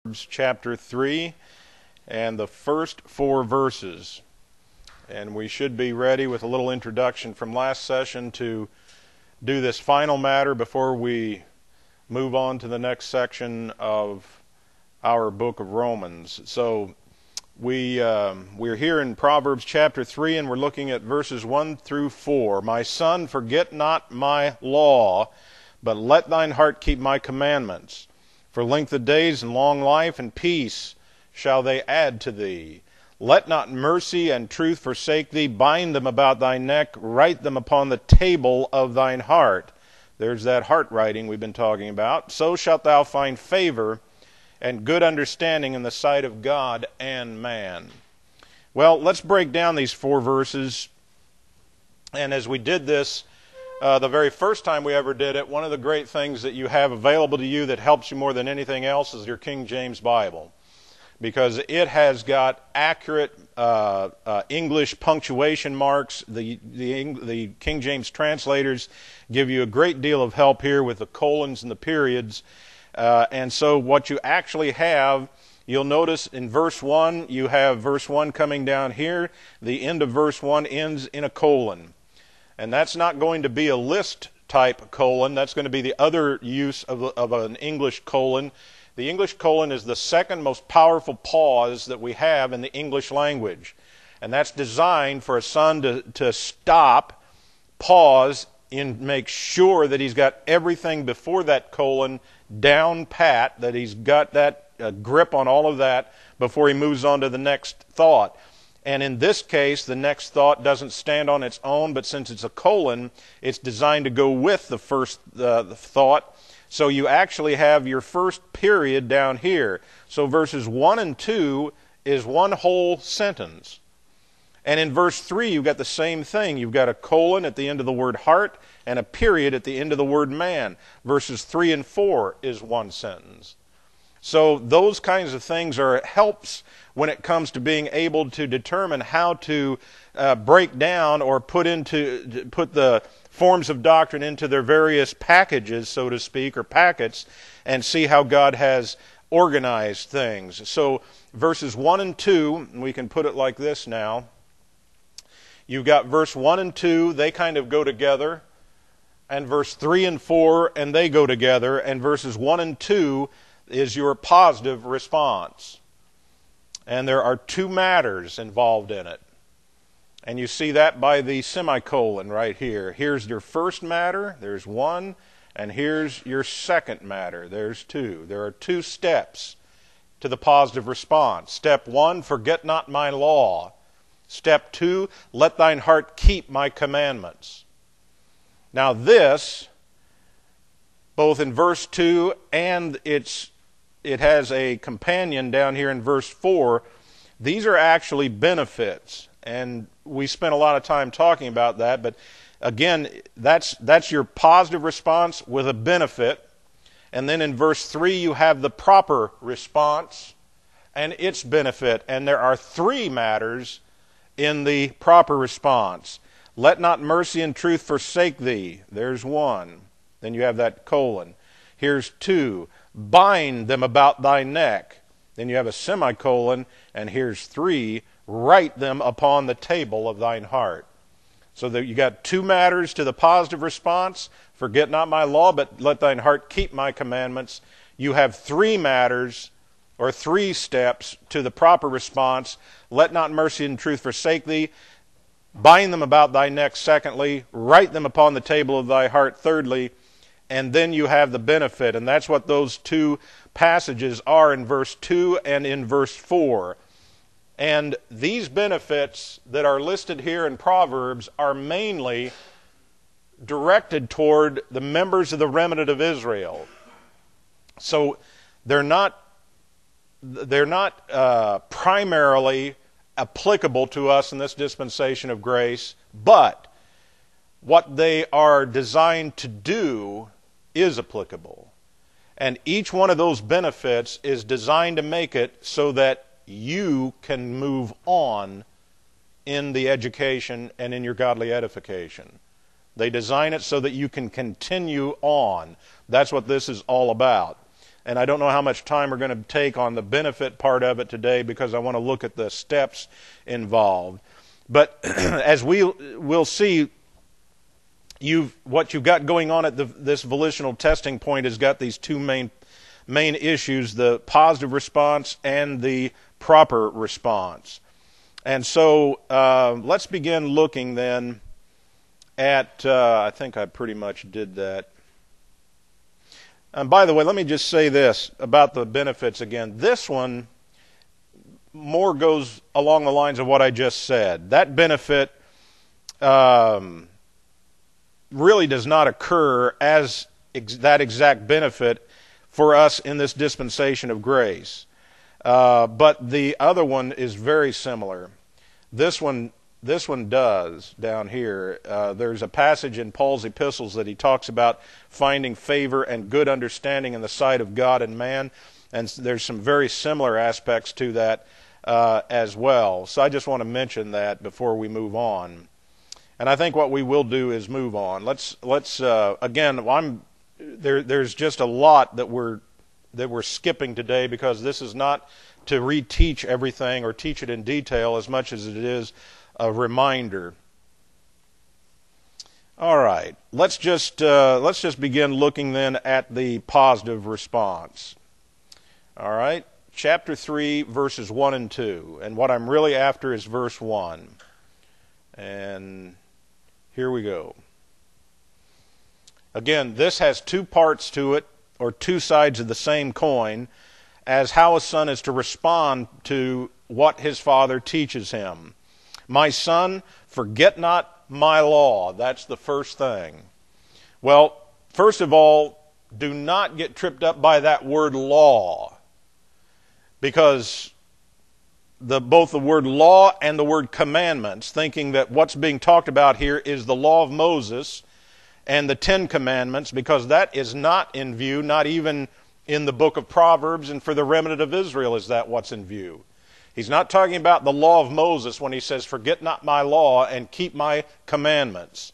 chapter 3 and the first 4 verses. And we should be ready with a little introduction from last session to do this final matter before we move on to the next section of our book of Romans. So we're here in Proverbs chapter 3, and we're looking at verses 1 through 4. My son, forget not my law, but let thine heart keep my commandments. For length of days and long life and peace shall they add to thee. Let not mercy and truth forsake thee. Bind them about thy neck. Write them upon the table of thine heart. There's that heart writing we've been talking about. So shalt thou find favor and good understanding in the sight of God and man. Well, let's break down these 4 verses. And as we did this, the very first time we ever did it, one of the great things that you have available to you that helps you more than anything else is your King James Bible, because it has got accurate English punctuation marks. The King James translators give you a great deal of help here with the colons and the periods. And so what you actually have, you'll notice in verse 1, you have verse 1 coming down here. The end of verse 1 ends in a colon. And that's not going to be a list type colon. That's going to be the other use of an English colon. The English colon is the second most powerful pause that we have in the English language. And that's designed for a son to stop, pause, and make sure that he's got everything before that colon down pat, that he's got that grip on all of that before he moves on to the next thought. And in this case, the next thought doesn't stand on its own, but since it's a colon, it's designed to go with the first the thought. So you actually have your first period down here. So verses 1 and 2 is one whole sentence. And in verse 3, you've got the same thing. You've got a colon at the end of the word heart and a period at the end of the word man. Verses 3 and 4 is one sentence. So those kinds of things are helps when it comes to being able to determine how to break down or put the forms of doctrine into their various packages, so to speak, or packets, and see how God has organized things. So verses 1 and 2, we can put it like this now. You've got verse 1 and 2, they kind of go together, and verse 3 and 4, and they go together, and verses 1 and 2 is your positive response. And there are 2 matters involved in it. And you see that by the semicolon right here. Here's your first matter, there's 1, and here's your second matter, there's 2. There are 2 steps to the positive response. Step 1, forget not my law. Step 2, let thine heart keep my commandments. Now this, both in verse 2 and it has a companion down here in verse 4, these are actually benefits. And we spent a lot of time talking about that, but again, that's your positive response with a benefit. And then in verse 3, you have the proper response and its benefit. And there are 3 matters in the proper response. Let not mercy and truth forsake thee. There's 1. Then you have that colon. Here's 2. Bind them about thy neck. Then you have a semicolon. And here's 3. Write them upon the table of thine heart. So that you got 2 matters to the positive response. Forget not my law, but let thine heart keep my commandments. You have 3 matters, or 3 steps to the proper response. Let not mercy and truth forsake thee. Bind them about thy neck, secondly. Write them upon the table of thy heart, thirdly. And then you have the benefit. And that's what those 2 passages are in verse 2 and in verse 4. And these benefits that are listed here in Proverbs are mainly directed toward the members of the remnant of Israel. So they're not primarily applicable to us in this dispensation of grace, but what they are designed to do is applicable. And each one of those benefits is designed to make it so that you can move on in the education and in your godly edification. They design it so that you can continue on. That's what this is all about. And I don't know how much time we're going to take on the benefit part of it today because I want to look at the steps involved. But as we'll see, what you've got going on at this volitional testing point has got these two main issues, the positive response and the proper response. And so let's begin looking then at, I think I pretty much did that. And by the way, let me just say this about the benefits again. This one more goes along the lines of what I just said. That benefit really does not occur as that exact benefit for us in this dispensation of grace. But the other one is very similar. This one does down here. There's a passage in Paul's epistles that he talks about finding favor and good understanding in the sight of God and man, and there's some very similar aspects to that as well. So I just want to mention that before we move on. And I think what we will do is move on. Let's again, there's just a lot that we're skipping today because this is not to reteach everything or teach it in detail as much as it is a reminder. All right, let's just begin looking then at the positive response. All right, chapter 3, verses 1 and 2, and what I'm really after is verse 1. And here we go. Again, this has two parts to it, or two sides of the same coin, as how a son is to respond to what his father teaches him. My son, forget not my law. That's the first thing. Well, first of all, do not get tripped up by that word law, because both the word law and the word commandments, thinking that what's being talked about here is the law of Moses and the 10 Commandments, because that is not in view, not even in the book of Proverbs, and for the remnant of Israel is that what's in view. He's not talking about the law of Moses when he says, forget not my law and keep my commandments.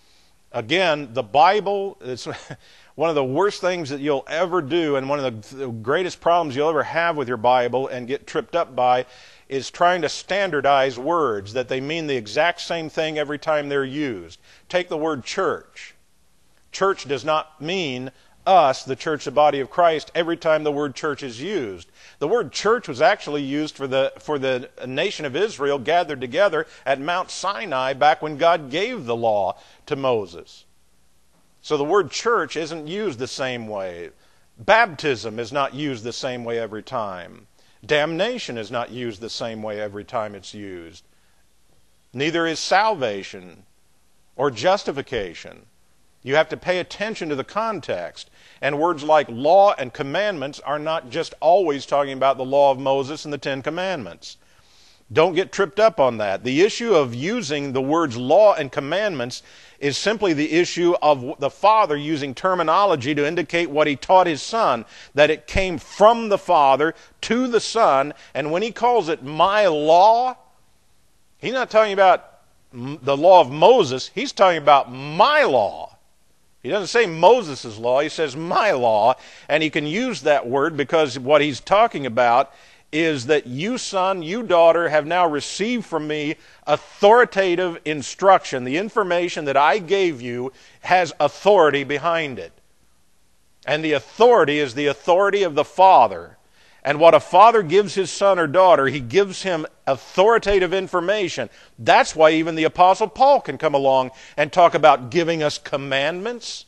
Again, the Bible is one of the worst things that you'll ever do, and one of the greatest problems you'll ever have with your Bible and get tripped up by is trying to standardize words, that they mean the exact same thing every time they're used. Take the word church. Church does not mean us, the church, the body of Christ, every time the word church is used. The word church was actually used for the nation of Israel gathered together at Mount Sinai back when God gave the law to Moses. So the word church isn't used the same way. Baptism is not used the same way every time. Damnation is not used the same way every time it's used. Neither is salvation or justification. You have to pay attention to the context. And words like law and commandments are not just always talking about the law of Moses and the 10 Commandments. Don't get tripped up on that. The issue of using the words law and commandments is simply the issue of the Father using terminology to indicate what He taught His Son, that it came from the Father to the Son, and when He calls it my law, He's not talking about the law of Moses, He's talking about my law. He doesn't say Moses' law, He says my law, and He can use that word because what He's talking about is that you, son, you, daughter, have now received from me authoritative instruction. The information that I gave you has authority behind it. And the authority is the authority of the Father. And what a father gives his son or daughter, he gives him authoritative information. That's why even the Apostle Paul can come along and talk about giving us commandments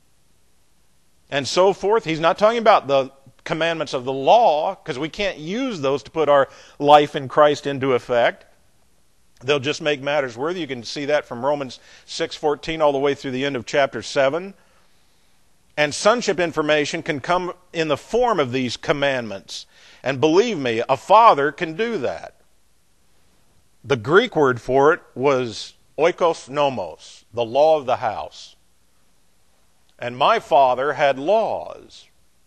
and so forth. He's not talking about the commandments of the law, because we can't use those to put our life in Christ into effect. They'll just make matters worse. You can see that from Romans 6:14 all the way through the end of chapter 7. And sonship information can come in the form of these commandments. And believe me, a father can do that. The Greek word for it was oikos nomos, the law of the house. And my father had laws.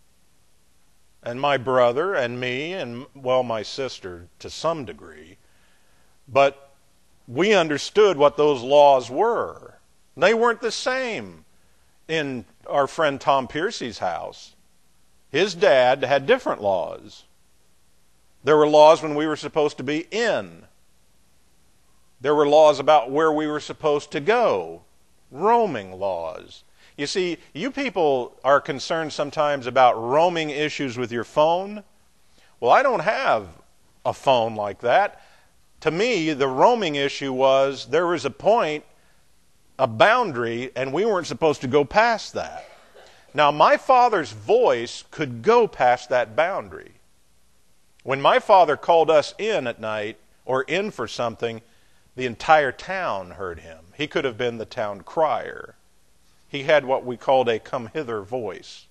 And my brother and me and, well, my sister to some degree. But we understood what those laws were. They weren't the same in our friend Tom Piercy's house. His dad had different laws. There were laws when we were supposed to be in. There were laws about where we were supposed to go. Roaming laws. You see, you people are concerned sometimes about roaming issues with your phone. Well, I don't have a phone like that. To me, the roaming issue was there was a point, a boundary, and we weren't supposed to go past that. Now, my father's voice could go past that boundary. When my father called us in at night or in for something, the entire town heard him. He could have been the town crier. He had what we called a come hither voice.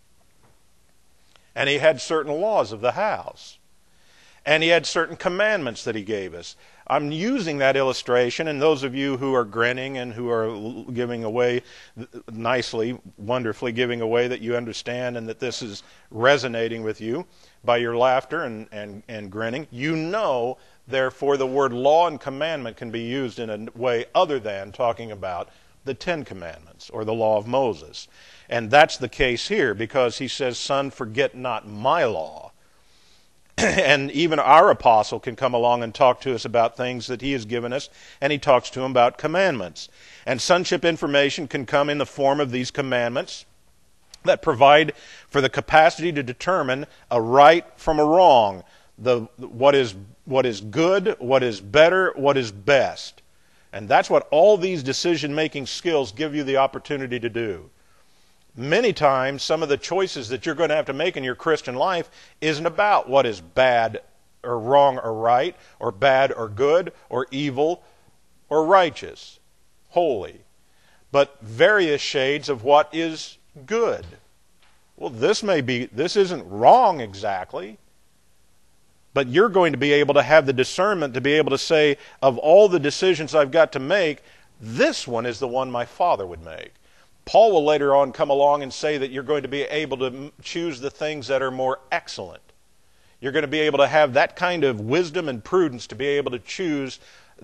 And he had certain laws of the house. And he had certain commandments that he gave us. I'm using that illustration, and those of you who are grinning and who are giving away nicely, wonderfully giving away that you understand and that this is resonating with you by your laughter and grinning, you know, therefore, the word law and commandment can be used in a way other than talking about the Ten Commandments or the law of Moses. And that's the case here, because he says, son, forget not my law. And even our apostle can come along and talk to us about things that he has given us, and he talks to them about commandments. And sonship information can come in the form of these commandments that provide for the capacity to determine a right from a wrong, what is good, what is better, what is best. And that's what all these decision-making skills give you the opportunity to do. Many times, some of the choices that you're going to have to make in your Christian life isn't about what is bad or wrong or right, or bad or good, or evil or righteous, holy, but various shades of what is good. Well, this isn't wrong exactly, but you're going to be able to have the discernment to be able to say, of all the decisions I've got to make, this one is the one my father would make. Paul will later on come along and say that you're going to be able to choose the things that are more excellent. You're going to be able to have that kind of wisdom and prudence to be able to choose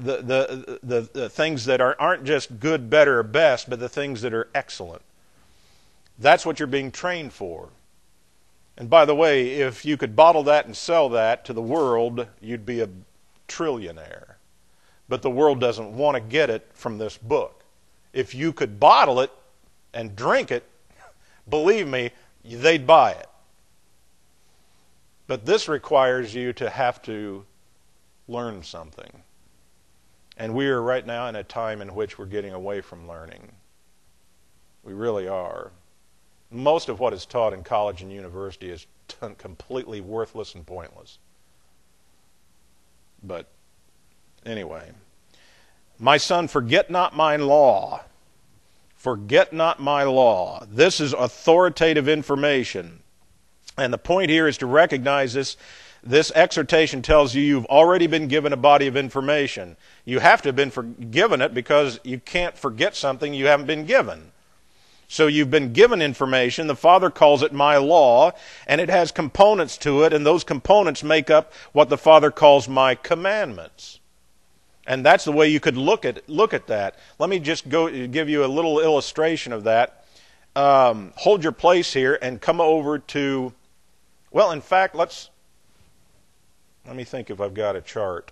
the things that aren't just good, better, or best, but the things that are excellent. That's what you're being trained for. And by the way, if you could bottle that and sell that to the world, you'd be a trillionaire. But the world doesn't want to get it from this book. If you could bottle it and drink it, believe me, they'd buy it. But this requires you to have to learn something. And we are right now in a time in which we're getting away from learning. We really are. Most of what is taught in college and university is completely worthless and pointless. But anyway, my son, forget not my law. Forget not my law. This is authoritative information. And the point here is to recognize this. This exhortation tells you you've already been given a body of information. You have to have been given it because you can't forget something you haven't been given. So you've been given information. The Father calls it my law, and it has components to it, and those components make up what the Father calls my commandments. And that's the way you could look at that. Let me just give you a little illustration of that. Hold your place here and come over to, well, in fact, let me think if I've got a chart.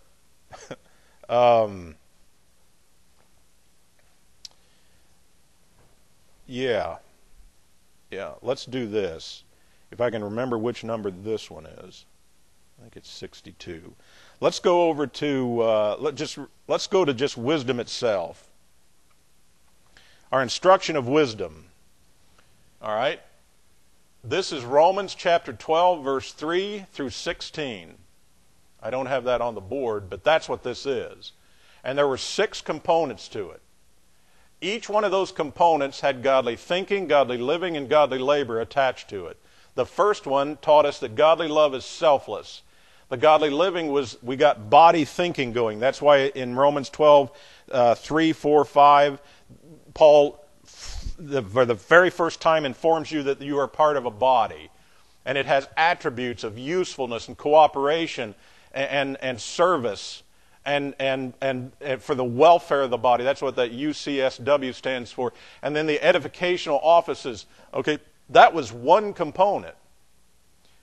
Yeah, let's do this. If I can remember which number this one is. I think it's 62. Let's go over to let's go to just wisdom itself. Our instruction of wisdom. All right? This is Romans chapter 12 verse 3 through 16. I don't have that on the board, but that's what this is. And there were 6 components to it. Each one of those components had godly thinking, godly living, and godly labor attached to it. The first one taught us that godly love is selfless. The godly living was, we got body thinking going. That's why in Romans 12, 3, 4, 5, Paul, for the very first time, informs you that you are part of a body. And it has attributes of usefulness and cooperation and service and for the welfare of the body. That's what that UCSW stands for. And then the edificational offices. Okay, that was one component.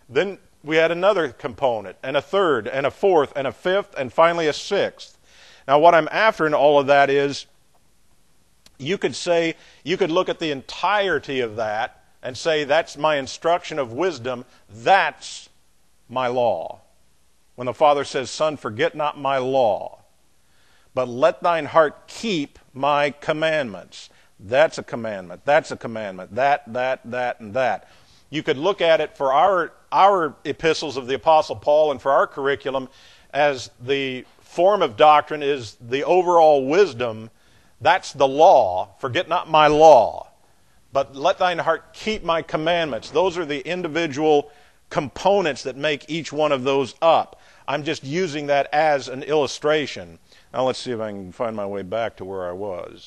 Then we had another component, and a third, and a fourth, and a fifth, and finally a sixth. Now what I'm after in all of that is, you could look at the entirety of that and say, that's my instruction of wisdom, that's my law. When the Father says, Son, forget not my law, but let thine heart keep my commandments. That's a commandment, that's a commandment, that, and that. You could look at it for our epistles of the Apostle Paul and for our curriculum as the form of doctrine is the overall wisdom. That's the law. Forget not my law, but let thine heart keep my commandments. Those are the individual components that make each one of those up. I'm just using that as an illustration. Now let's see if I can find my way back to where I was.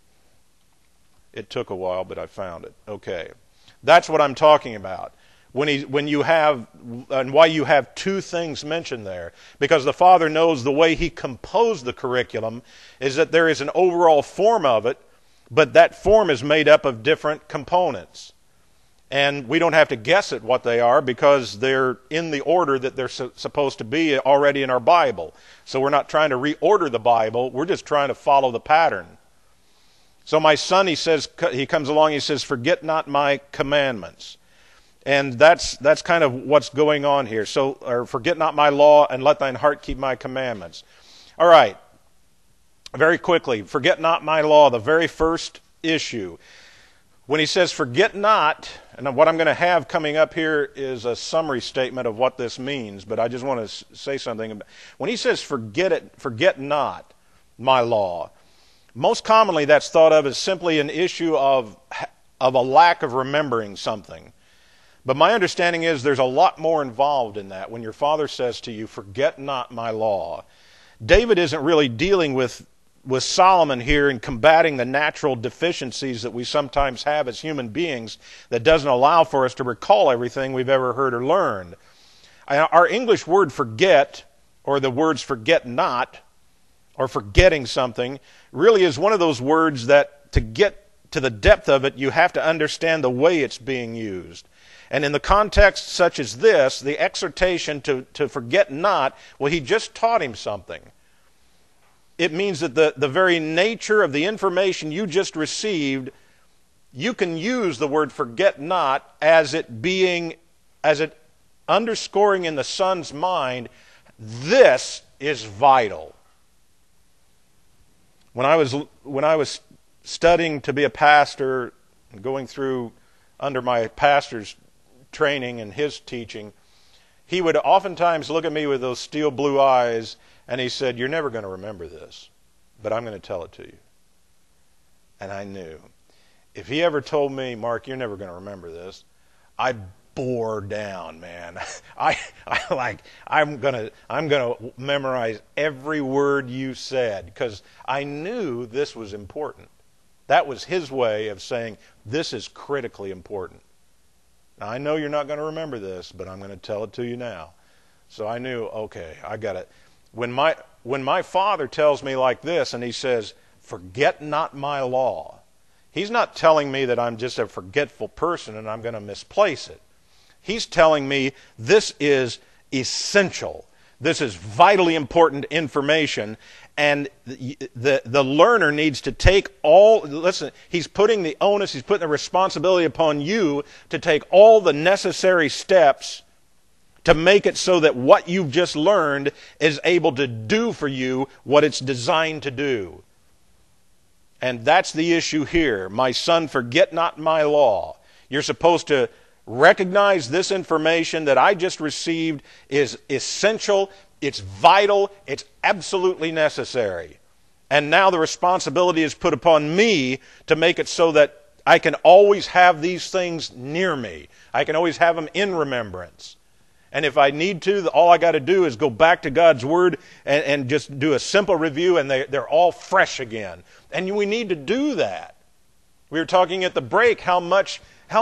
It took a while, but I found it. Okay. That's what I'm talking about. When you have, and why you have two things mentioned there. Because the Father knows the way He composed the curriculum is that there is an overall form of it, but that form is made up of different components. And we don't have to guess at what they are because they're in the order that they're supposed to be already in our Bible. So we're not trying to reorder the Bible, we're just trying to follow the pattern. So my son, he comes along, he says, forget not my commandments. And that's kind of what's going on here. So, or forget not my law, and let thine heart keep my commandments. All right. Very quickly, forget not my law, the very first issue. When he says forget not, and what I'm going to have coming up here is a summary statement of what this means, but I just want to say something. When he says forget not my law, most commonly that's thought of as simply an issue of a lack of remembering something. But my understanding is there's a lot more involved in that. When your Father says to you, forget not my law, David isn't really dealing with Solomon here in combating the natural deficiencies that we sometimes have as human beings that doesn't allow for us to recall everything we've ever heard or learned. Our English word forget, or the words forget not, or forgetting something, really is one of those words that to get to the depth of it, you have to understand the way it's being used. And in the context such as this, the exhortation to forget not, well, he just taught him something. It means that the very nature of the information you just received, you can use the word forget not as it underscoring in the son's mind, this is vital. When I was studying to be a pastor and going through under my pastor's training and his teaching, he would oftentimes look at me with those steel blue eyes and he said, you're never going to remember this, but I'm going to tell it to you. And I knew. If he ever told me, Mark, you're never going to remember this, I bore down, man. I'm going to memorize every word you said because I knew this was important. That was his way of saying, this is critically important. Now, I know you're not going to remember this, but I'm going to tell it to you now. So I knew, okay, I got it. When my father tells me like this and he says, forget not my law, he's not telling me that I'm just a forgetful person and I'm going to misplace it. He's telling me this is essential. This is vitally important information, and the learner needs to take listen, he's putting the onus, he's putting the responsibility upon you to take all the necessary steps to make it so that what you've just learned is able to do for you what it's designed to do. And that's the issue here. My son, forget not my law. You're supposed to recognize this information that I just received is essential, it's vital, it's absolutely necessary. And now the responsibility is put upon me to make it so that I can always have these things near me. I can always have them in remembrance. And if I need to, all I got to do is go back to God's Word and just do a simple review, and they're all fresh again. And we need to do that. We were talking at the break how much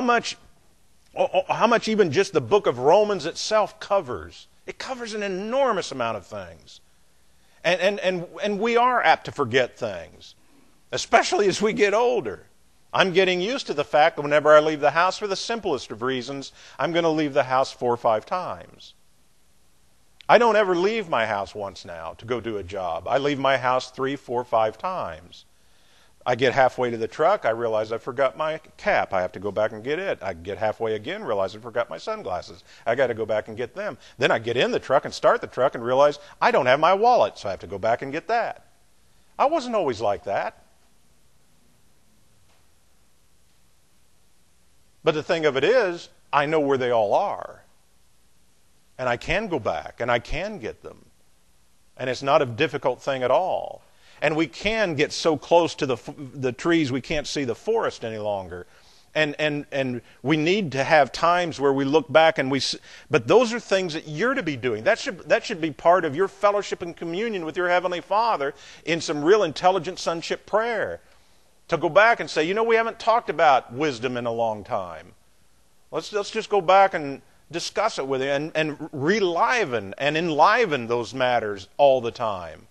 even just the book of Romans itself covers. It covers an enormous amount of things. And we are apt to forget things, especially as we get older. I'm getting used to the fact that whenever I leave the house, for the simplest of reasons, I'm going to leave the house 4 or 5 times. I don't ever leave my house once now to go do a job. I leave my house 3, 4, 5 times. I get halfway to the truck, I realize I forgot my cap. I have to go back and get it. I get halfway again, realize I forgot my sunglasses. I got to go back and get them. Then I get in the truck and start the truck and realize I don't have my wallet, so I have to go back and get that. I wasn't always like that. But the thing of it is, I know where they all are. And I can go back, and I can get them. And it's not a difficult thing at all. And we can get so close to the trees we can't see the forest any longer. And we need to have times where we look back and but those are things that you're to be doing. That should be part of your fellowship and communion with your Heavenly Father in some real intelligent sonship prayer. To go back and say, we haven't talked about wisdom in a long time. Let's just go back and discuss it with you and reliven and enliven those matters all the time.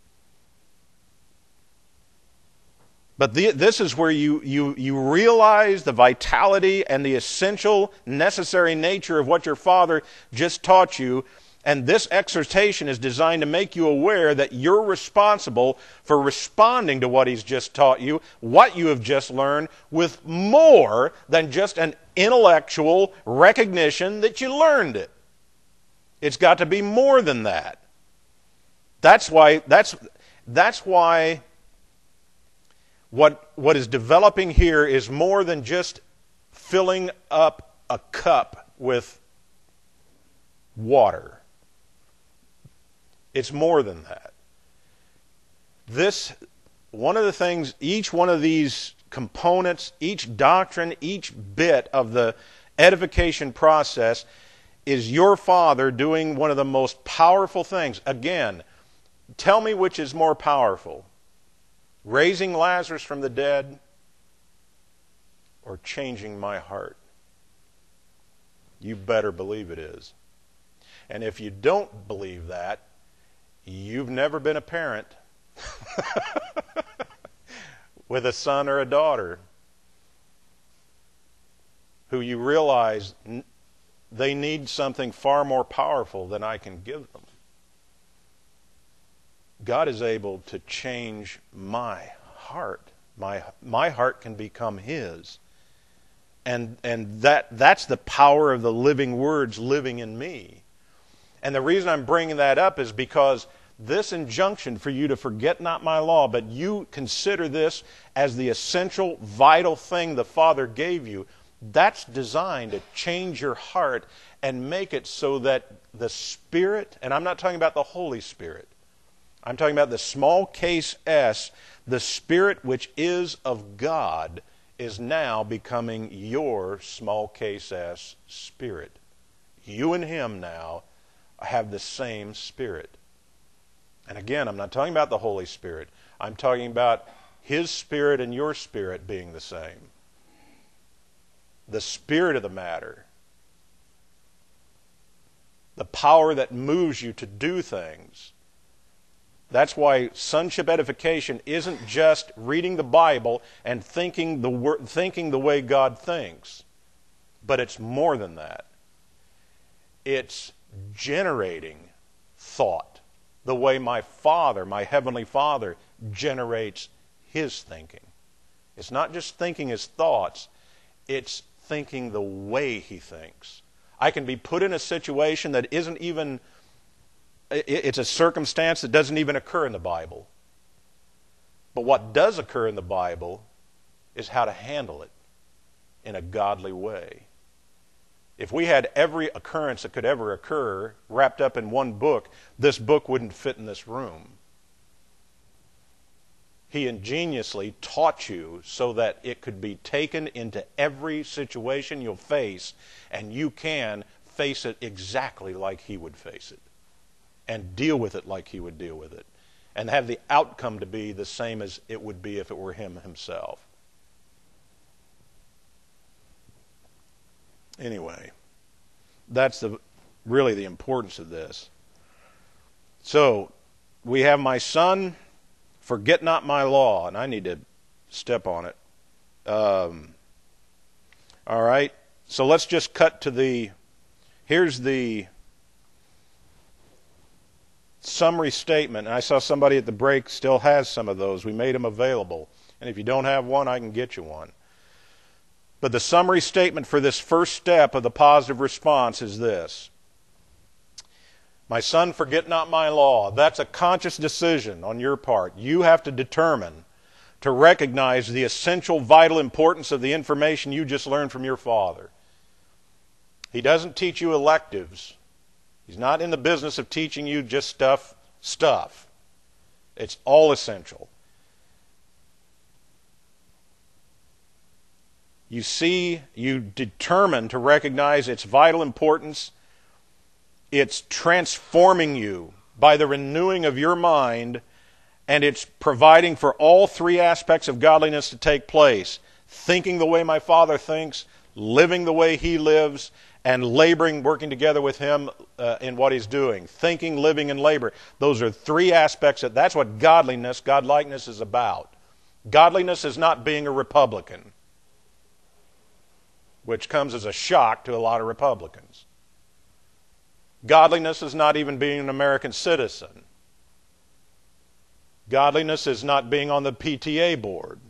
But this is where you realize the vitality and the essential, necessary nature of what your Father just taught you. And this exhortation is designed to make you aware that you're responsible for responding to what He's just taught you, what you have just learned, with more than just an intellectual recognition that you learned it. It's got to be more than that. That's why what is developing here is more than just filling up a cup with water. It's more than that. One of the things, each one of these components, each doctrine, each bit of the edification process is your Father doing one of the most powerful things. Again, tell me which is more powerful. Raising Lazarus from the dead or changing my heart? You better believe it is. And if you don't believe that, you've never been a parent with a son or a daughter who you realize they need something far more powerful than I can give them. God is able to change my heart. My heart can become His. And that's the power of the living words living in me. And the reason I'm bringing that up is because this injunction for you to forget not my law, but you consider this as the essential, vital thing the Father gave you, that's designed to change your heart and make it so that the Spirit, and I'm not talking about the Holy Spirit, I'm talking about the small case S, the Spirit which is of God is now becoming your small case S spirit. You and Him now have the same Spirit. And again, I'm not talking about the Holy Spirit. I'm talking about His Spirit and your spirit being the same. The spirit of the matter. The power that moves you to do things. That's why sonship edification isn't just reading the Bible and thinking the way God thinks. But it's more than that. It's generating thought the way my Father, my Heavenly Father, generates His thinking. It's not just thinking His thoughts, it's thinking the way He thinks. I can be put in a situation that isn't even, it's a circumstance that doesn't even occur in the Bible. But what does occur in the Bible is how to handle it in a godly way. If we had every occurrence that could ever occur wrapped up in one book, this book wouldn't fit in this room. He ingeniously taught you so that it could be taken into every situation you'll face, and you can face it exactly like He would face it, and deal with it like He would deal with it, and have the outcome to be the same as it would be if it were Him Himself. Anyway, that's really the importance of this. So, we have my son, forget not my law, and I need to step on it. All right, so let's just cut to here's the summary statement. And I saw somebody at the break still has some of those. We made them available. And if you don't have one, I can get you one. But the summary statement for this first step of the positive response is this. My son, forget not my law. That's a conscious decision on your part. You have to determine to recognize the essential, vital importance of the information you just learned from your father. He doesn't teach you electives. He's not in the business of teaching you just stuff. It's all essential. You see, you determine to recognize its vital importance. It's transforming you by the renewing of your mind, and it's providing for all three aspects of godliness to take place. Thinking the way my Father thinks, living the way He lives, and laboring, working together with Him in what He's doing. Thinking, living, and labor. Those are three aspects. That's what godliness, godlikeness is about. Godliness is not being a Republican, which comes as a shock to a lot of Republicans. Godliness is not even being an American citizen. Godliness is not being on the PTA board.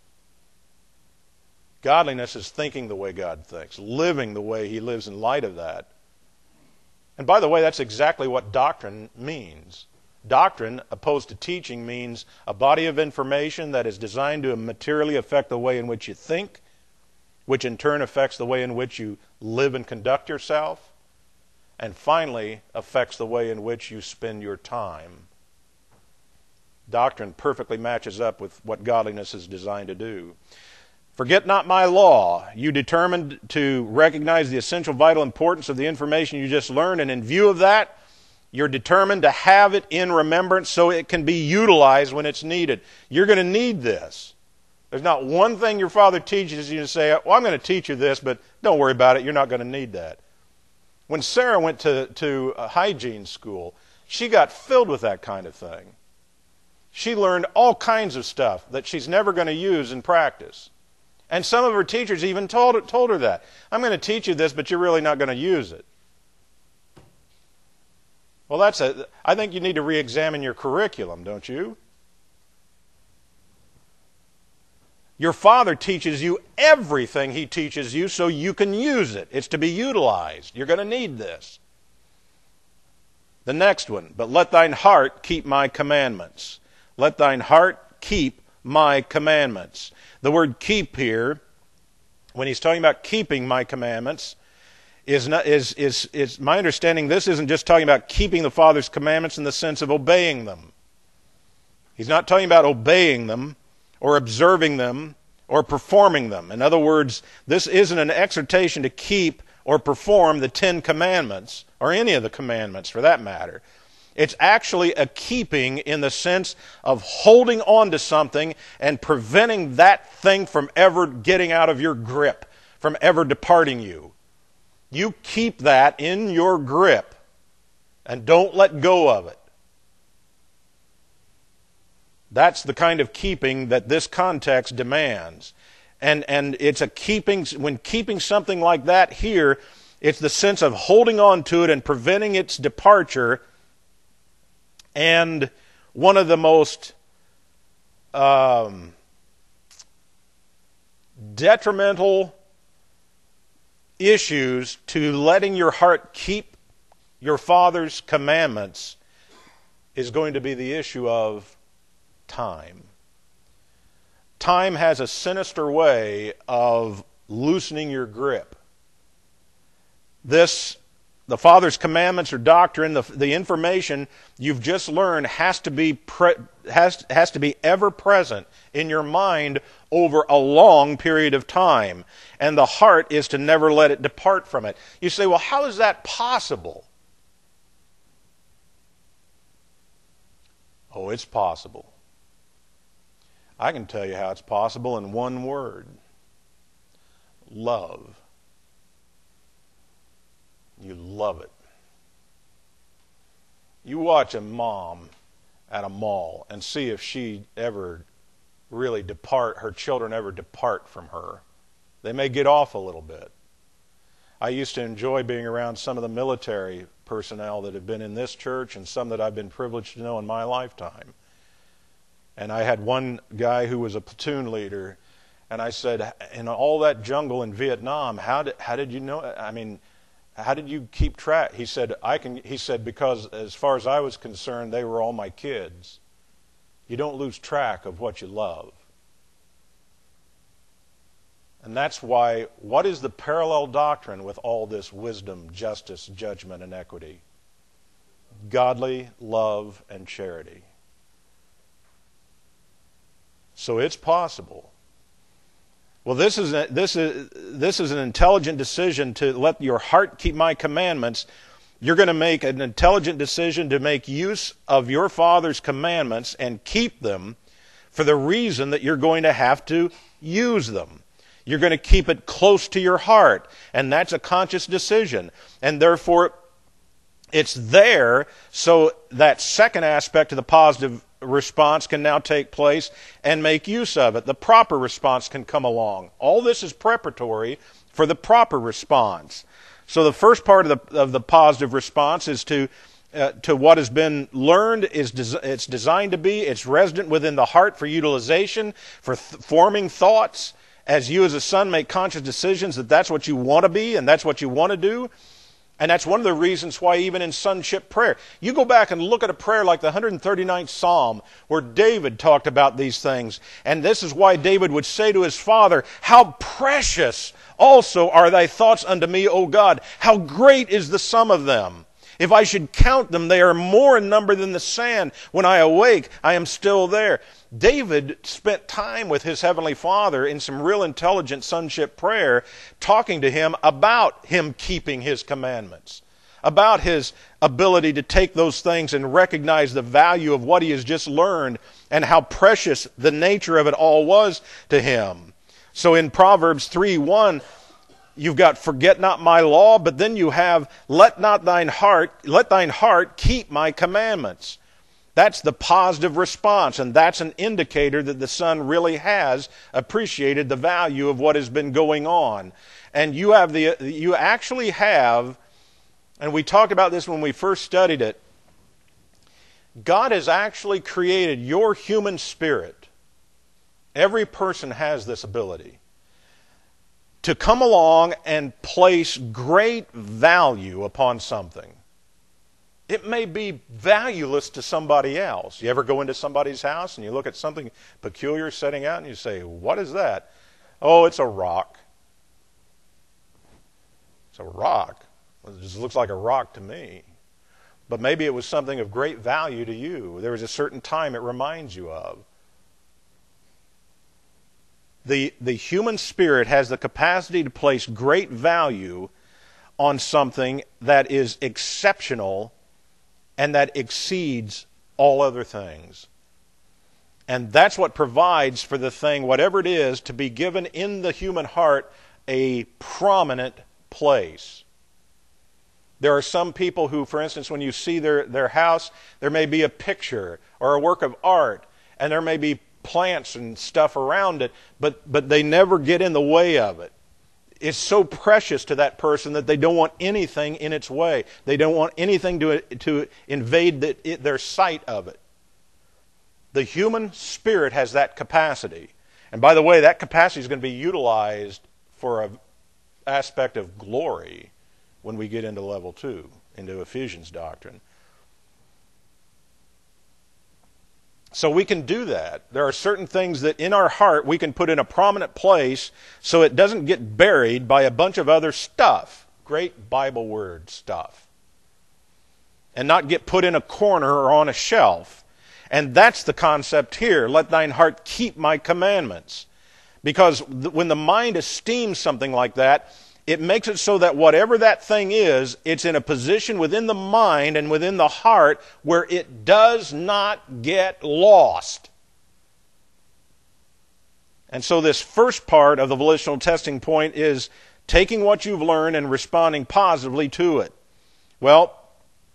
Godliness is thinking the way God thinks, living the way He lives in light of that. And by the way, that's exactly what doctrine means. Doctrine, opposed to teaching, means a body of information that is designed to materially affect the way in which you think, which in turn affects the way in which you live and conduct yourself, and finally affects the way in which you spend your time. Doctrine perfectly matches up with what godliness is designed to do. Forget not my law. You determined to recognize the essential vital importance of the information you just learned, and in view of that, you're determined to have it in remembrance so it can be utilized when it's needed. You're going to need this. There's not one thing your father teaches you to say, well, I'm going to teach you this, but don't worry about it. You're not going to need that. When Sarah went to hygiene school, she got filled with that kind of thing. She learned all kinds of stuff that she's never going to use in practice. And some of her teachers even told her that. I'm going to teach you this, but you're really not going to use it. Well, I think you need to re-examine your curriculum, don't you? Your father teaches you everything he teaches you so you can use it. It's to be utilized. You're going to need this. The next one, but let thine heart keep my commandments. Let thine heart keep my commandments. The word keep here, when he's talking about keeping my commandments, is my understanding this isn't just talking about keeping the Father's commandments in the sense of obeying them. He's not talking about obeying them or observing them, or performing them. In other words, this isn't an exhortation to keep or perform the 10 commandments, or any of the commandments for that matter. It's actually a keeping in the sense of holding on to something and preventing that thing from ever getting out of your grip, from ever departing you. You keep that in your grip and don't let go of it. That's the kind of keeping that this context demands. And it's a keeping, when keeping something like that here, it's the sense of holding on to it and preventing its departure. And one of the most detrimental issues to letting your heart keep your Father's commandments is going to be the issue of time. Time has a sinister way of loosening your grip. The Father's commandments or doctrine, the information you've just learned has to be ever present in your mind over a long period of time. And the heart is to never let it depart from it. You say, well, how is that possible? Oh, it's possible. I can tell you how it's possible in one word. Love. You love it. You watch a mom at a mall and see if she ever really depart, her children ever depart from her. They may get off a little bit. I used to enjoy being around some of the military personnel that have been in this church and some that I've been privileged to know in my lifetime. And I had one guy who was a platoon leader, and I said, in all that jungle in Vietnam, how did you know? I mean, how did you keep track? He said, because as far as I was concerned, they were all my kids. You don't lose track of what you love. And that's why, what is the parallel doctrine with all this wisdom, justice, judgment, and equity? Godly love and charity. So it's possible. Well, this is an intelligent decision to let your heart keep my commandments. You're going to make an intelligent decision to make use of your Father's commandments and keep them for the reason that you're going to have to use them. You're going to keep it close to your heart, and that's a conscious decision. And therefore, it's there, so that second aspect of the positive response can now take place and make use of it. The proper response can come along. All this is preparatory for the proper response. So the first part of the positive response is to what has been learned. It's designed to be. It's resident within the heart for utilization, for forming thoughts. As you as a son make conscious decisions that that's what you want to be and that's what you want to do. And that's one of the reasons why even in sonship prayer, you go back and look at a prayer like the 139th Psalm where David talked about these things. And this is why David would say to his father, "How precious also are thy thoughts unto me, O God. How great is the sum of them. If I should count them, they are more in number than the sand. When I awake, I am still there." David spent time with his heavenly Father in some real intelligent sonship prayer, talking to him about him keeping his commandments, about his ability to take those things and recognize the value of what he has just learned and how precious the nature of it all was to him. So in Proverbs 3:1, you've got "forget not my law," but then you have let thine heart keep my commandments. That's the positive response, and that's an indicator that the son really has appreciated the value of what has been going on. And you actually have, and we talked about this when we first studied it, God has actually created your human spirit. Every person has this ability to come along and place great value upon something. It may be valueless to somebody else. You ever go into somebody's house and you look at something peculiar setting out and you say, "What is that?" "Oh, it's a rock." "It's a rock? Well, it just looks like a rock to me." But maybe it was something of great value to you. There was a certain time it reminds you of. The human spirit has the capacity to place great value on something that is exceptional and that exceeds all other things. And that's what provides for the thing, whatever it is, to be given in the human heart a prominent place. There are some people who, for instance, when you see their house, there may be a picture or a work of art, and there may be plants and stuff around it, but they never get in the way of it. It's so precious to that person that they don't want anything in its way. They don't want anything to invade their sight of it. The human spirit has that capacity. And by the way, that capacity is going to be utilized for an aspect of glory when we get into level 2, into Ephesians doctrine. So we can do that. There are certain things that in our heart we can put in a prominent place so it doesn't get buried by a bunch of other stuff. Great Bible word, stuff. And not get put in a corner or on a shelf. And that's the concept here. Let thine heart keep my commandments. Because when the mind esteems something like that, it makes it so that whatever that thing is, it's in a position within the mind and within the heart where it does not get lost. And so this first part of the volitional testing point is taking what you've learned and responding positively to it. Well,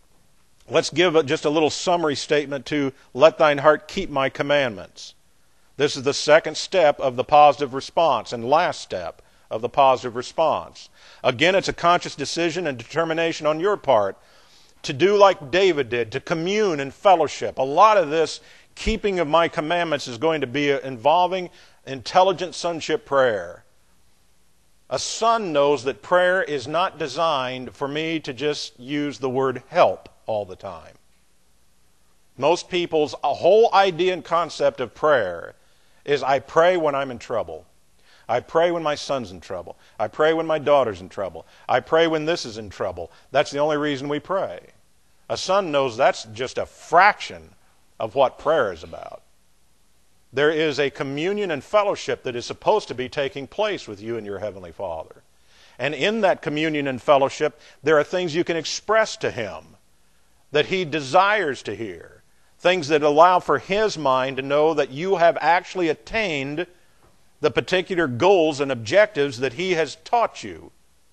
let's give just a little summary statement to let thine heart keep my commandments. This is the second step of the positive response and last step of the positive response. Again, it's a conscious decision and determination on your part to do like David did, to commune and fellowship. A lot of this keeping of my commandments is going to be involving intelligent sonship prayer. A son knows that prayer is not designed for me to just use the word help all the time. Most people's whole idea and concept of prayer is I pray when I'm in trouble. I pray when my son's in trouble. I pray when my daughter's in trouble. I pray when this is in trouble. That's the only reason we pray. A son knows that's just a fraction of what prayer is about. There is a communion and fellowship that is supposed to be taking place with you and your Heavenly Father. And in that communion and fellowship, there are things you can express to Him that He desires to hear. Things that allow for His mind to know that you have actually attained the particular goals and objectives that He has taught you.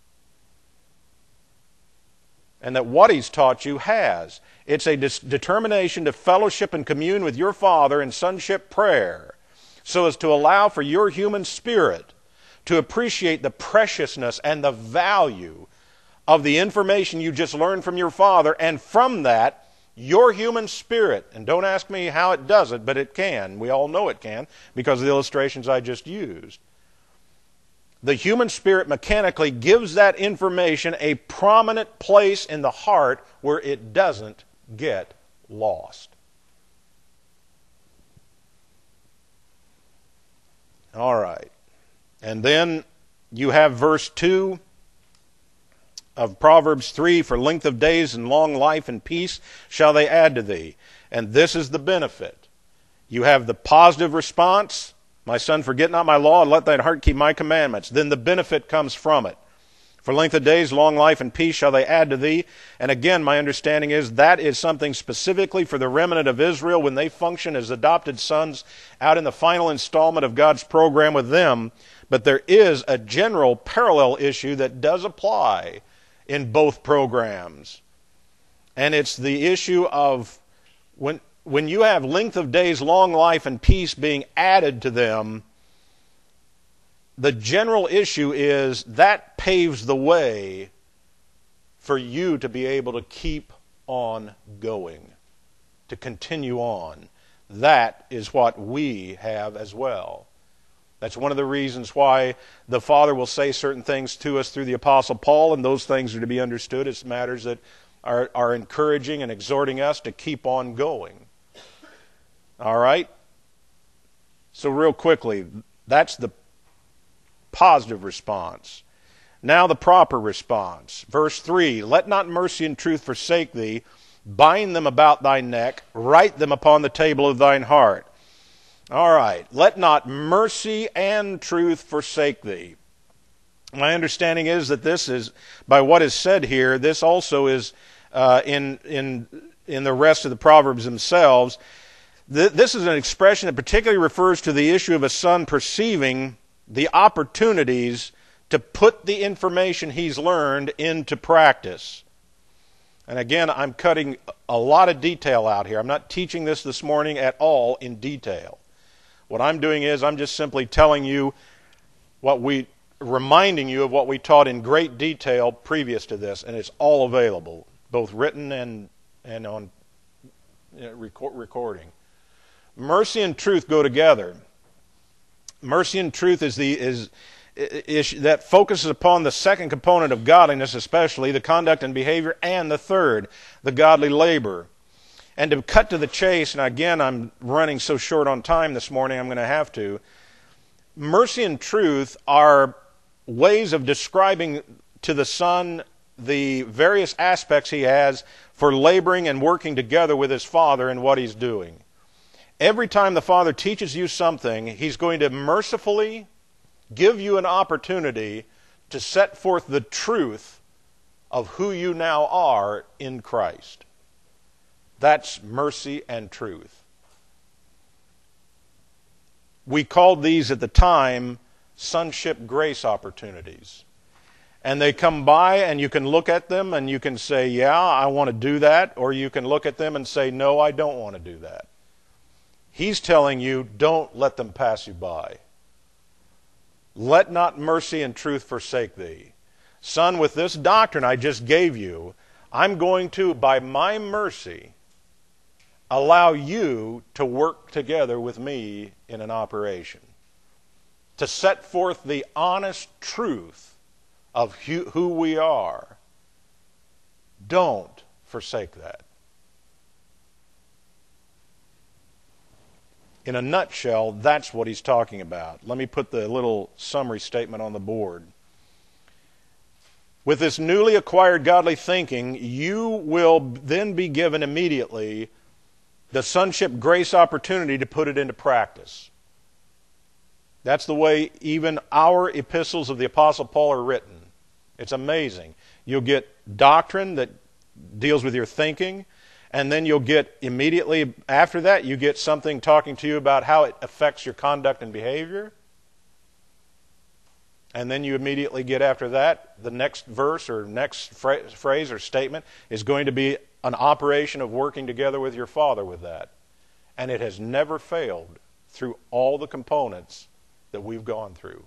And that what He's taught you has. It's a determination to fellowship and commune with your Father in sonship prayer, so as to allow for your human spirit to appreciate the preciousness and the value of the information you just learned from your Father, and from that, your human spirit, and don't ask me how it does it, but it can. We all know it can because of the illustrations I just used. The human spirit mechanically gives that information a prominent place in the heart where it doesn't get lost. All right. And then you have verse 2 of Proverbs 3, for length of days and long life and peace shall they add to thee. And this is the benefit. You have the positive response, my son, forget not my law, and let thine heart keep my commandments. Then the benefit comes from it. For length of days, long life, and peace shall they add to thee. And again, my understanding is that is something specifically for the remnant of Israel when they function as adopted sons out in the final installment of God's program with them. But there is a general parallel issue that does apply in both programs. And it's the issue of when you have length of days, long life, and peace being added to them, the general issue is that paves the way for you to be able to keep on going, to continue on. That is what we have as well. That's one of the reasons why the Father will say certain things to us through the Apostle Paul, and those things are to be understood as matters that are encouraging and exhorting us to keep on going. All right? So real quickly, that's the positive response. Now the proper response. Verse 3, let not mercy and truth forsake thee. Bind them about thy neck. Write them upon the table of thine heart. All right. Let not mercy and truth forsake thee. My understanding is that this is, by what is said here, this also is in the rest of the Proverbs themselves. This is an expression that particularly refers to the issue of a son perceiving the opportunities to put the information he's learned into practice. And again, I'm cutting a lot of detail out here. I'm not teaching this morning at all in detail. What I'm doing is I'm just simply telling you reminding you of what we taught in great detail previous to this, and it's all available, both written and on recording. Mercy and truth go together. Mercy and truth is that focuses upon the second component of godliness, especially the conduct and behavior, and the third, the godly labor. And to cut to the chase, and again, I'm running so short on time this morning, I'm going to have to. Mercy and truth are ways of describing to the son the various aspects he has for laboring and working together with his Father in what he's doing. Every time the Father teaches you something, He's going to mercifully give you an opportunity to set forth the truth of who you now are in Christ. That's mercy and truth. We called these at the time sonship grace opportunities. And they come by and you can look at them and you can say, yeah, I want to do that. Or you can look at them and say, no, I don't want to do that. He's telling you, don't let them pass you by. Let not mercy and truth forsake thee. Son, with this doctrine I just gave you, I'm going to, by my mercy, allow you to work together with me in an operation, to set forth the honest truth of who we are. Don't forsake that. In a nutshell, that's what he's talking about. Let me put the little summary statement on the board. With this newly acquired godly thinking, you will then be given immediately the sonship grace opportunity to put it into practice. That's the way even our epistles of the Apostle Paul are written. It's amazing. You'll get doctrine that deals with your thinking, and then you'll get immediately after that, you get something talking to you about how it affects your conduct and behavior. And then you immediately get after that, the next verse or next phrase or statement is going to be an operation of working together with your Father with that. And it has never failed through all the components that we've gone through.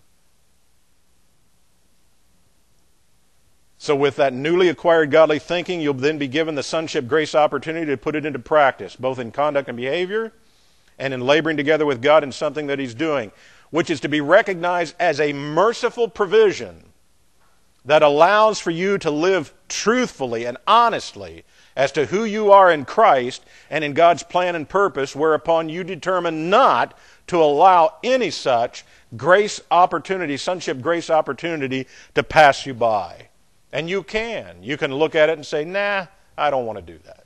So with that newly acquired godly thinking, you'll then be given the sonship grace opportunity to put it into practice, both in conduct and behavior, and in laboring together with God in something that He's doing, which is to be recognized as a merciful provision that allows for you to live truthfully and honestly as to who you are in Christ and in God's plan and purpose, whereupon you determine not to allow any such grace opportunity, sonship grace opportunity, to pass you by. And you can. You can look at it and say, nah, I don't want to do that.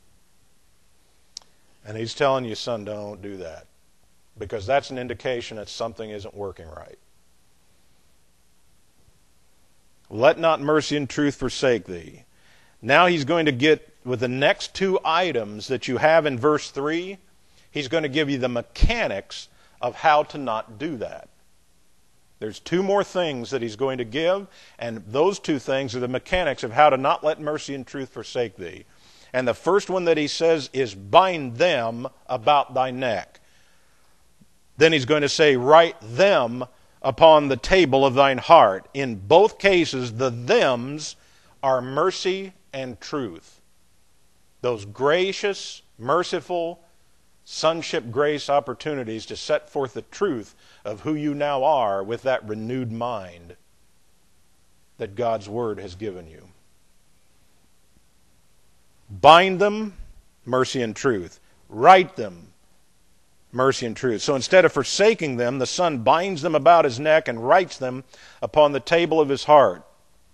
And he's telling you, son, don't do that. Because that's an indication that something isn't working right. Let not mercy and truth forsake thee. Now he's going to get with the next two items that you have in verse 3, he's going to give you the mechanics of how to not do that. There's two more things that he's going to give, and those two things are the mechanics of how to not let mercy and truth forsake thee. And the first one that he says is, bind them about thy neck. Then he's going to say, write them upon the table of thine heart. In both cases, the thems are mercy and truth. Those gracious, merciful, sonship grace opportunities to set forth the truth of who you now are with that renewed mind that God's Word has given you. Bind them, mercy and truth. Write them, mercy and truth. So instead of forsaking them, the Son binds them about his neck and writes them upon the table of his heart.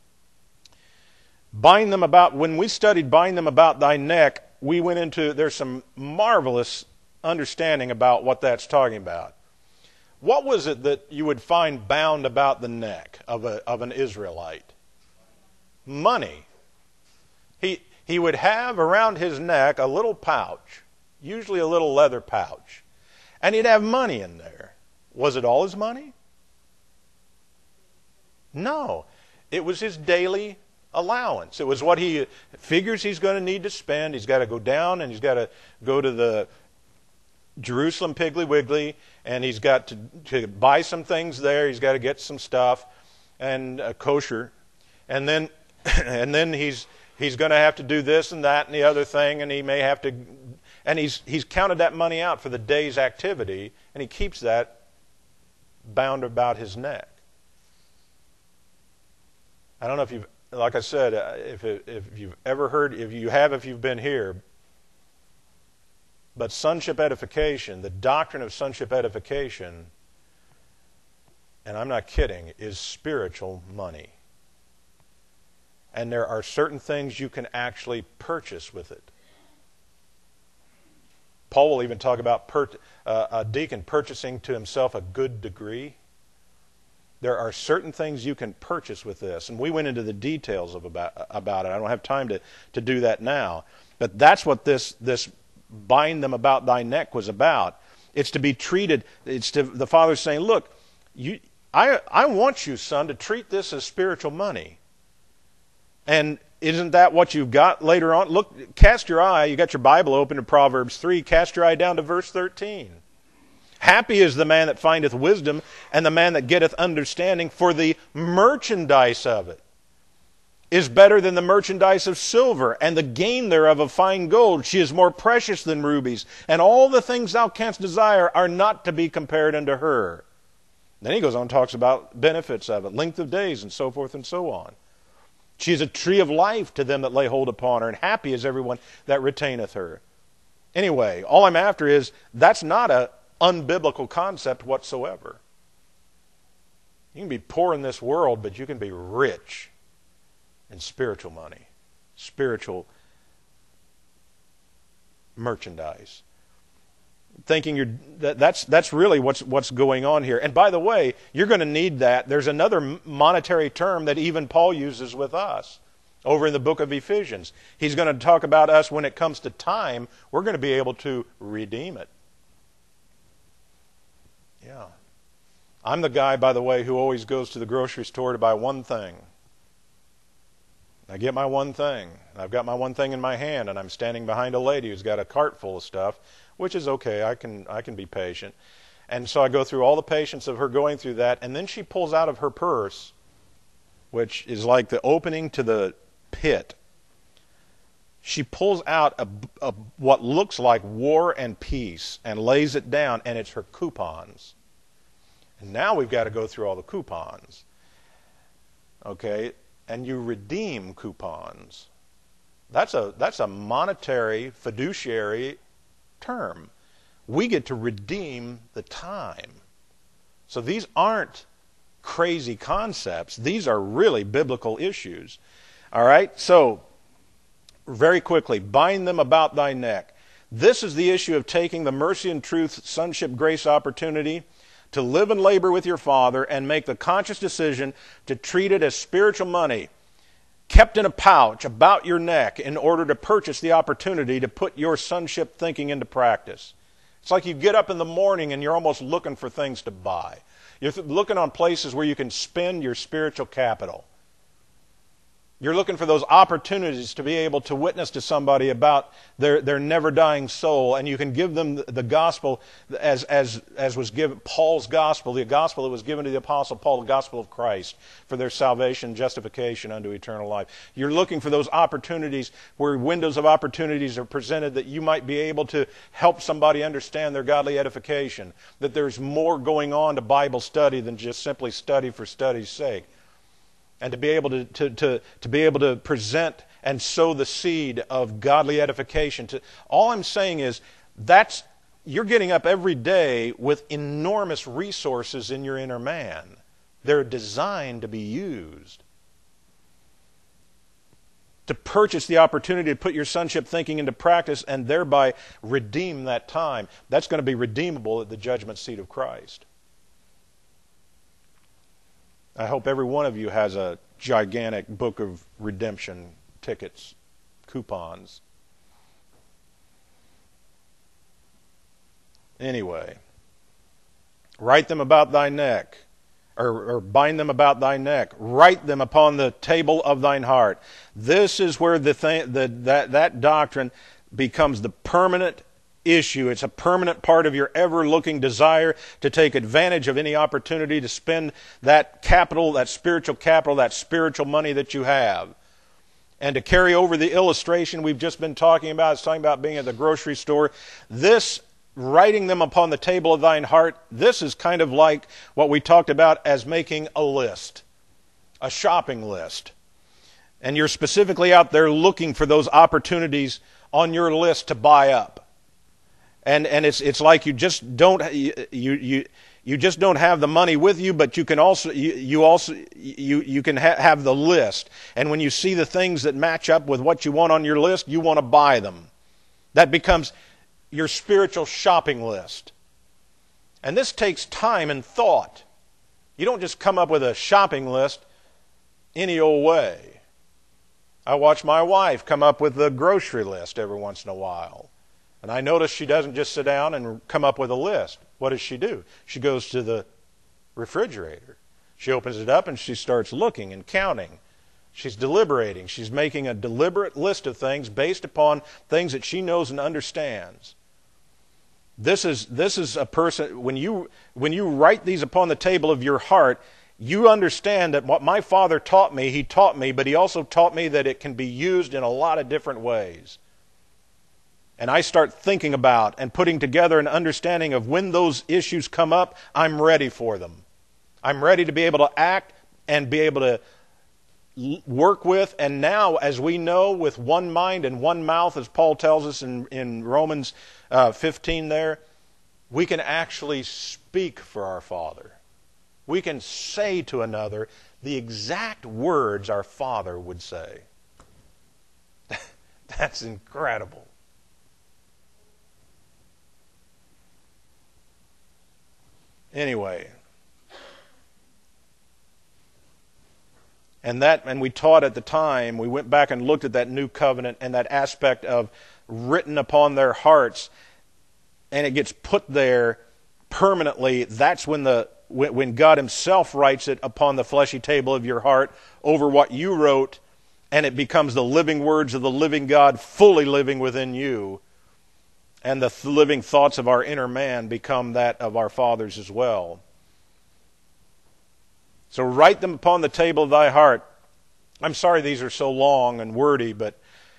Bind them about, when we studied bind them about thy neck, we went into, there's some marvelous understanding about what that's talking about. What was it that you would find bound about the neck of an Israelite? Money. He would have around his neck a little pouch, usually a little leather pouch, and he'd have money in there. Was it all his money? No. It was his daily allowance. It was what he figures he's going to need to spend. He's got to go down and he's got to go to the Jerusalem Piggly Wiggly, and he's got to buy some things there. He's got to get some stuff and kosher, and then he's going to have to do this and that and the other thing, and he may have to, and he's counted that money out for the day's activity, and he keeps that bound about his neck. I don't know if you've, like I said, if you've ever heard, if you've been here. But sonship edification, the doctrine of sonship edification, and I'm not kidding, is spiritual money. And there are certain things you can actually purchase with it. Paul will even talk about a deacon purchasing to himself a good degree. There are certain things you can purchase with this. And we went into the details about it. I don't have time to do that now. But that's what this bind them about thy neck was about. It's to be treated, it's to the Father saying, look, I want you, son, to treat this as spiritual money. And isn't that what you've got later on? Look, cast your eye, you got your Bible open to Proverbs 3, cast your eye down to verse 13. Happy is the man that findeth wisdom, and the man that getteth understanding, for the merchandise of it is better than the merchandise of silver, and the gain thereof of fine gold. She is more precious than rubies, and all the things thou canst desire are not to be compared unto her. Then he goes on and talks about benefits of it, length of days, and so forth and so on. She is a tree of life to them that lay hold upon her, and happy is everyone that retaineth her. Anyway, all I'm after is, that's not an unbiblical concept whatsoever. You can be poor in this world, but you can be rich in spiritual money, spiritual merchandise. Thinking that's really what's going on here. And by the way, you're going to need that. There's another monetary term that even Paul uses with us over in the book of Ephesians. He's going to talk about us when it comes to time. We're going to be able to redeem it. Yeah. I'm the guy, by the way, who always goes to the grocery store to buy one thing. I get my one thing. I've got my one thing in my hand, and I'm standing behind a lady who's got a cart full of stuff, which is okay. I can be patient. And so I go through all the patience of her going through that, and then she pulls out of her purse, which is like the opening to the pit. She pulls out a what looks like War and Peace and lays it down, and it's her coupons. And now we've got to go through all the coupons. Okay? And you redeem coupons. That's a monetary, fiduciary term. We get to redeem the time. So these aren't crazy concepts. These are really biblical issues. All right? So, very quickly, bind them about thy neck. This is the issue of taking the mercy and truth, sonship, grace opportunity to live and labor with your Father and make the conscious decision to treat it as spiritual money, kept in a pouch about your neck in order to purchase the opportunity to put your sonship thinking into practice. It's like you get up in the morning and you're almost looking for things to buy. You're looking on places where you can spend your spiritual capital. You're looking for those opportunities to be able to witness to somebody about their never-dying soul, and you can give them the gospel as was given, Paul's gospel, the gospel that was given to the Apostle Paul, the gospel of Christ, for their salvation, justification unto eternal life. You're looking for those opportunities where windows of opportunities are presented that you might be able to help somebody understand their godly edification, that there's more going on to Bible study than just simply study for study's sake. And to be able to present and sow the seed of godly edification. All I'm saying is you're getting up every day with enormous resources in your inner man. They're designed to be used. To purchase the opportunity to put your sonship thinking into practice and thereby redeem that time. That's going to be redeemable at the judgment seat of Christ. I hope every one of you has a gigantic book of redemption tickets, coupons. Anyway, write them about thy neck, or bind them about thy neck. Write them upon the table of thine heart. This is where that doctrine becomes the permanent issue. It's a permanent part of your ever-looking desire to take advantage of any opportunity to spend that capital, that spiritual money that you have. And to carry over the illustration we've just been talking about, it's talking about being at the grocery store. This, writing them upon the table of thine heart, this is kind of like what we talked about as making a list, a shopping list. And you're specifically out there looking for those opportunities on your list to buy up. And it's like you just don't have the money with you, but you can also you can have the list. And when you see the things that match up with what you want on your list, you want to buy them. That becomes your spiritual shopping list. And this takes time and thought. You don't just come up with a shopping list any old way. I watch my wife come up with a grocery list every once in a while. And I notice she doesn't just sit down and come up with a list. What does she do? She goes to the refrigerator. She opens it up and she starts looking and counting. She's deliberating. She's making a deliberate list of things based upon things that she knows and understands. This is a person, when you write these upon the table of your heart, you understand that what my father taught me, he taught me, but he also taught me that it can be used in a lot of different ways. And I start thinking about and putting together an understanding of when those issues come up, I'm ready for them. I'm ready to be able to act and be able to work with. And now, as we know, with one mind and one mouth, as Paul tells us in Romans 15 there, we can actually speak for our Father. We can say to another the exact words our Father would say. That's incredible. Anyway, and we taught at the time, we went back and looked at that new covenant and that aspect of written upon their hearts, and it gets put there permanently. That's when God Himself writes it upon the fleshy table of your heart over what you wrote, and it becomes the living words of the living God fully living within you. And the living thoughts of our inner man become that of our fathers as well. So write them upon the table of thy heart. I'm sorry these are so long and wordy, but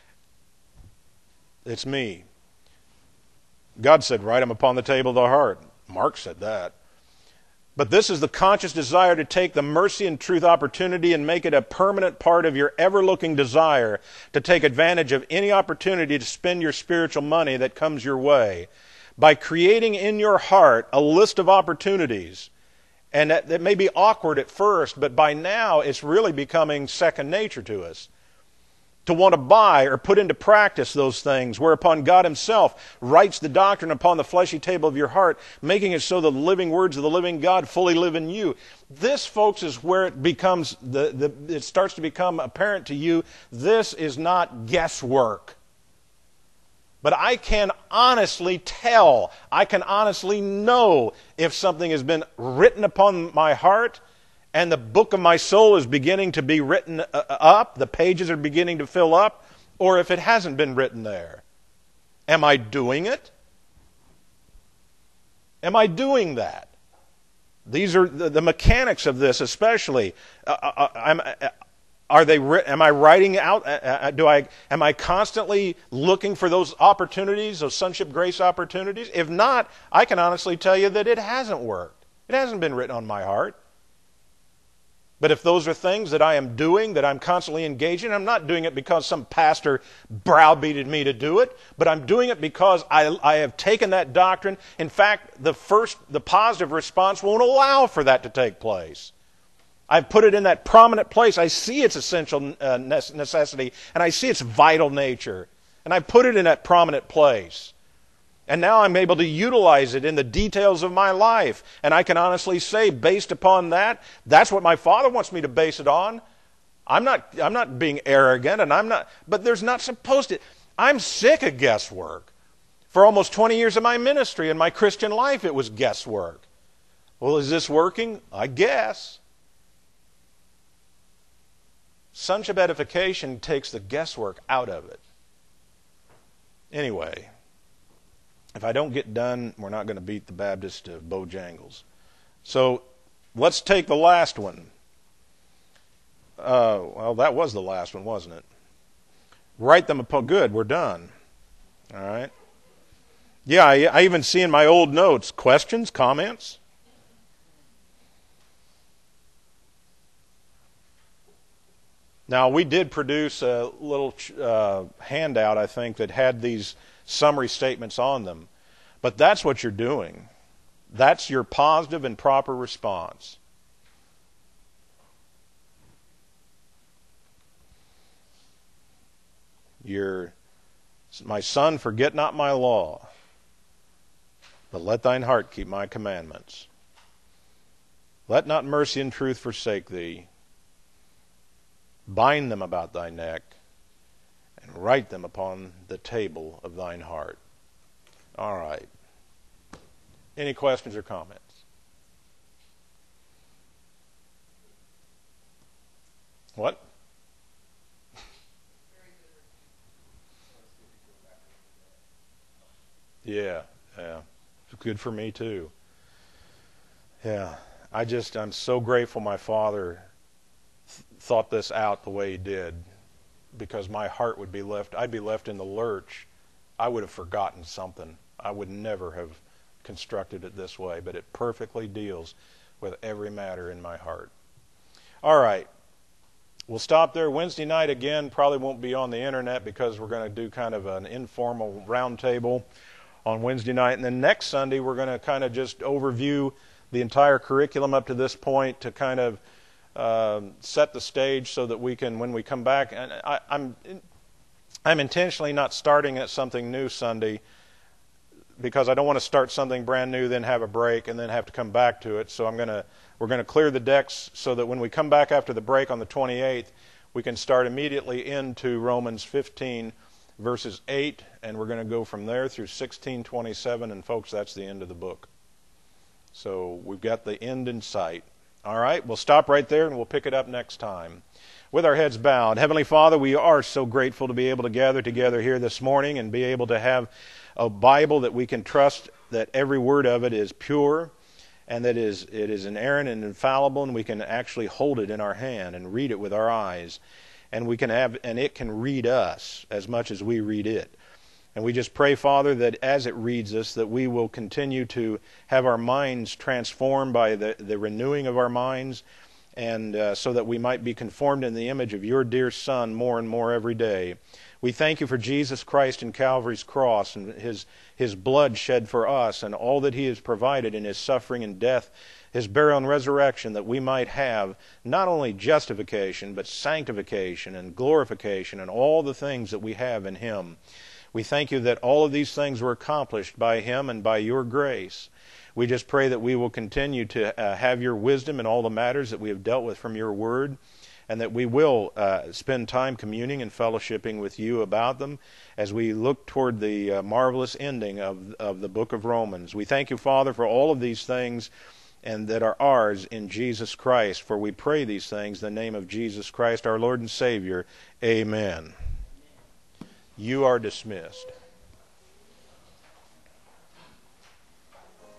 it's me. God said, write them upon the table of thy heart. Mark said that. But this is the conscious desire to take the mercy and truth opportunity and make it a permanent part of your ever-looking desire to take advantage of any opportunity to spend your spiritual money that comes your way by creating in your heart a list of opportunities. And that may be awkward at first, but by now it's really becoming second nature to us. To want to buy or put into practice those things, whereupon God Himself writes the doctrine upon the fleshy table of your heart, making it so the living words of the living God fully live in you. This, folks, is where it becomes it starts to become apparent to you. This is not guesswork. But I can honestly tell, I can honestly know if something has been written upon my heart and the book of my soul is beginning to be written up, the pages are beginning to fill up, or if it hasn't been written there. Am I doing it? Am I doing that? These are the mechanics of this, especially. Am I writing out? Am I constantly looking for those opportunities, those sonship grace opportunities? If not, I can honestly tell you that it hasn't worked. It hasn't been written on my heart. But if those are things that I am doing, that I'm constantly engaged in, I'm not doing it because some pastor browbeated me to do it, but I'm doing it because I have taken that doctrine. In fact, the positive response won't allow for that to take place. I've put it in that prominent place. I see its essential necessity, and I see its vital nature. And I put it in that prominent place. And now I'm able to utilize it in the details of my life. And I can honestly say, based upon that, that's what my Father wants me to base it on. I'm not being arrogant, and but there's not supposed to. I'm sick of guesswork. For almost 20 years of my ministry and my Christian life, it was guesswork. Well, is this working? I guess. Sonship edification takes the guesswork out of it. Anyway, if I don't get done, we're not going to beat the Baptist to Bojangles. So let's take the last one. Well, that was the last one, wasn't it? Write them upon. Good, we're done. All right. Yeah, I even see in my old notes, questions, comments? Now, we did produce a little handout, I think, that had these summary statements on them. But that's what you're doing. That's your positive and proper response. My son, forget not my law, but let thine heart keep my commandments. Let not mercy and truth forsake thee. Bind them about thy neck, and write them upon the table of thine heart. All right. Any questions or comments? What? Yeah. It's good for me too. Yeah. I'm so grateful my father thought this out the way he did, because my heart would be left, I'd be left in the lurch. I would have forgotten something. I would never have constructed it this way, but it perfectly deals with every matter in my heart. All right. We'll stop there. Wednesday night, again, probably won't be on the internet because we're going to do kind of an informal roundtable on Wednesday night. And then next Sunday, we're going to kind of just overview the entire curriculum up to this point to kind of set the stage so that we can, when we come back, and I'm intentionally not starting at something new Sunday because I don't want to start something brand new, then have a break, and then have to come back to it. So we're going to clear the decks so that when we come back after the break on the 28th, we can start immediately into Romans 15, verses 8, and we're going to go from there through 16:27, and folks, that's the end of the book. So we've got the end in sight. All right, we'll stop right there, and we'll pick it up next time. With our heads bowed, Heavenly Father, we are so grateful to be able to gather together here this morning and be able to have a Bible that we can trust that every word of it is pure and that it is inerrant and infallible, and we can actually hold it in our hand and read it with our eyes, and it can read us as much as we read it. And we just pray, Father, that as it reads us, that we will continue to have our minds transformed by the renewing of our minds, and so that we might be conformed in the image of your dear Son more and more every day. We thank you for Jesus Christ and Calvary's cross and his blood shed for us and all that he has provided in his suffering and death, his burial and resurrection, that we might have not only justification but sanctification and glorification and all the things that we have in him. We thank you that all of these things were accomplished by him and by your grace. We just pray that we will continue to have your wisdom in all the matters that we have dealt with from your word, and that we will spend time communing and fellowshipping with you about them as we look toward the marvelous ending of the book of Romans. We thank you, Father, for all of these things and that are ours in Jesus Christ. For we pray these things in the name of Jesus Christ, our Lord and Savior. Amen. You are dismissed.